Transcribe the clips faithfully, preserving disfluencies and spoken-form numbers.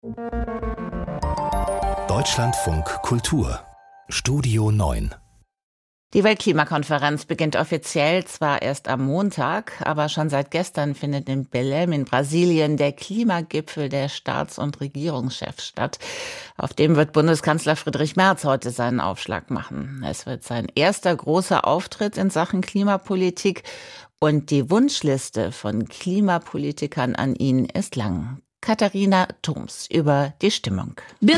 Deutschlandfunk Kultur Studio neun. Die Weltklimakonferenz beginnt offiziell zwar erst am Montag, aber schon seit gestern findet in Belém in Brasilien der Klimagipfel der Staats- und Regierungschefs statt. Auf dem wird Bundeskanzler Friedrich Merz heute seinen Aufschlag machen. Es wird sein erster großer Auftritt in Sachen Klimapolitik und die Wunschliste von Klimapolitikern an ihn ist lang. Katharina Thoms über die Stimmung.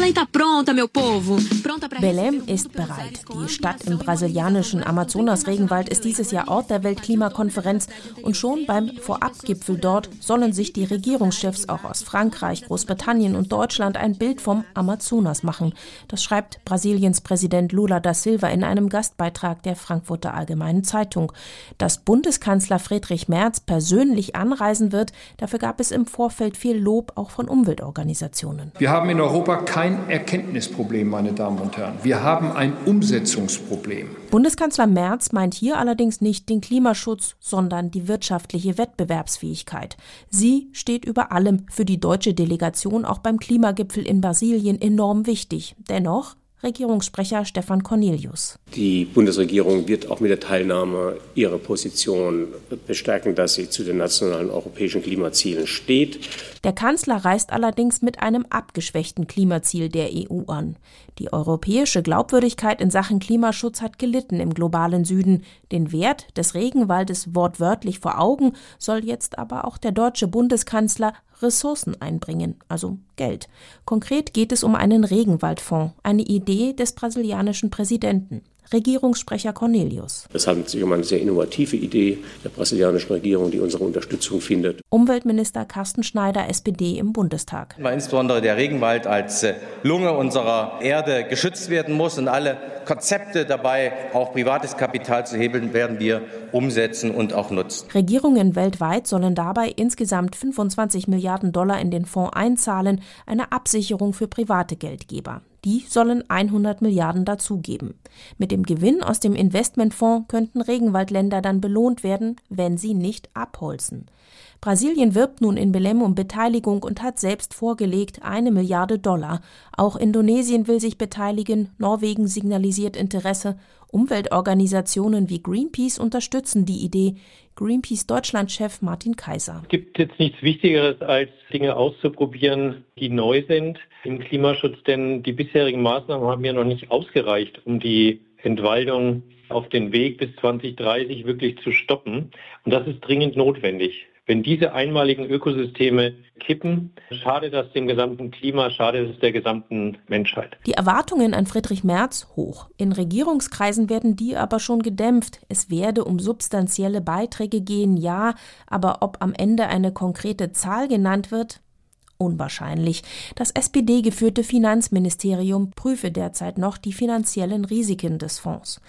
Belém ist bereit. Die Stadt im brasilianischen Amazonas-Regenwald ist dieses Jahr Ort der Weltklimakonferenz und schon beim Vorabgipfel dort sollen sich die Regierungschefs auch aus Frankreich, Großbritannien und Deutschland ein Bild vom Amazonas machen. Das schreibt Brasiliens Präsident Lula da Silva in einem Gastbeitrag der Frankfurter Allgemeinen Zeitung. Dass Bundeskanzler Friedrich Merz persönlich anreisen wird, dafür gab es im Vorfeld viel Lob auch von Umweltorganisationen. Wir haben in Europa kein Erkenntnisproblem, meine Damen und Herren. Wir haben ein Umsetzungsproblem. Bundeskanzler Merz meint hier allerdings nicht den Klimaschutz, sondern die wirtschaftliche Wettbewerbsfähigkeit. Sie steht über allem, für die deutsche Delegation auch beim Klimagipfel in Brasilien enorm wichtig. Dennoch Regierungssprecher Stefan Cornelius. Die Bundesregierung wird auch mit der Teilnahme ihre Position bestärken, dass sie zu den nationalen europäischen Klimazielen steht. Der Kanzler reist allerdings mit einem abgeschwächten Klimaziel der E U an. Die europäische Glaubwürdigkeit in Sachen Klimaschutz hat gelitten im globalen Süden. Den Wert des Regenwaldes wortwörtlich vor Augen soll jetzt aber auch der deutsche Bundeskanzler Ressourcen einbringen, also Geld. Konkret geht es um einen Regenwaldfonds, eine Idee des brasilianischen Präsidenten. Regierungssprecher Cornelius. Es handelt sich um eine sehr innovative Idee der brasilianischen Regierung, die unsere Unterstützung findet. Umweltminister Carsten Schneider, S P D im Bundestag. Weil insbesondere der Regenwald als Lunge unserer Erde geschützt werden muss und alle Konzepte dabei, auch privates Kapital zu hebeln, werden wir umsetzen und auch nutzen. Regierungen weltweit sollen dabei insgesamt fünfundzwanzig Milliarden Dollar in den Fonds einzahlen, eine Absicherung für private Geldgeber. Die sollen hundert Milliarden dazugeben. Mit dem Gewinn aus dem Investmentfonds könnten Regenwaldländer dann belohnt werden, wenn sie nicht abholzen. Brasilien wirbt nun in Belém um Beteiligung und hat selbst vorgelegt eine Milliarde Dollar. Auch Indonesien will sich beteiligen, Norwegen signalisiert Interesse. Umweltorganisationen wie Greenpeace unterstützen die Idee. Greenpeace-Deutschland-Chef Martin Kaiser. Es gibt jetzt nichts Wichtigeres, als Dinge auszuprobieren, die neu sind im Klimaschutz, denn die bisherigen Maßnahmen haben ja noch nicht ausgereicht, um die Entwaldung auf den Weg bis zwanzig dreißig wirklich zu stoppen. Und das ist dringend notwendig. Wenn diese einmaligen Ökosysteme kippen, schadet das dem gesamten Klima, schadet es der gesamten Menschheit. Die Erwartungen an Friedrich Merz hoch. In Regierungskreisen werden die aber schon gedämpft. Es werde um substanzielle Beiträge gehen, ja, aber ob am Ende eine konkrete Zahl genannt wird? Unwahrscheinlich. Das S P D-geführte Finanzministerium prüfe derzeit noch die finanziellen Risiken des Fonds.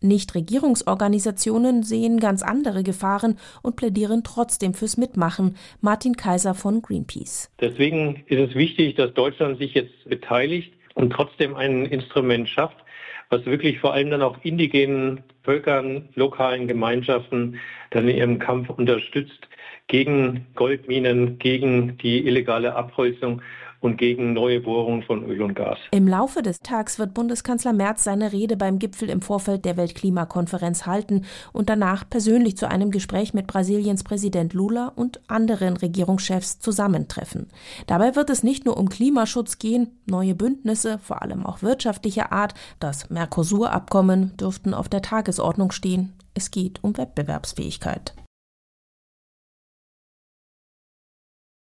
Nichtregierungsorganisationen sehen ganz andere Gefahren und plädieren trotzdem fürs Mitmachen. Martin Kaiser von Greenpeace. Deswegen ist es wichtig, dass Deutschland sich jetzt beteiligt und trotzdem ein Instrument schafft, was wirklich vor allem dann auch indigenen Völkern, lokalen Gemeinschaften dann in ihrem Kampf unterstützt gegen Goldminen, gegen die illegale Abholzung und gegen neue Bohrungen von Öl und Gas. Im Laufe des Tags wird Bundeskanzler Merz seine Rede beim Gipfel im Vorfeld der Weltklimakonferenz halten und danach persönlich zu einem Gespräch mit Brasiliens Präsident Lula und anderen Regierungschefs zusammentreffen. Dabei wird es nicht nur um Klimaschutz gehen, neue Bündnisse, vor allem auch wirtschaftlicher Art, das Mercosur-Abkommen dürften auf der Tagesordnung stehen. Es geht um Wettbewerbsfähigkeit.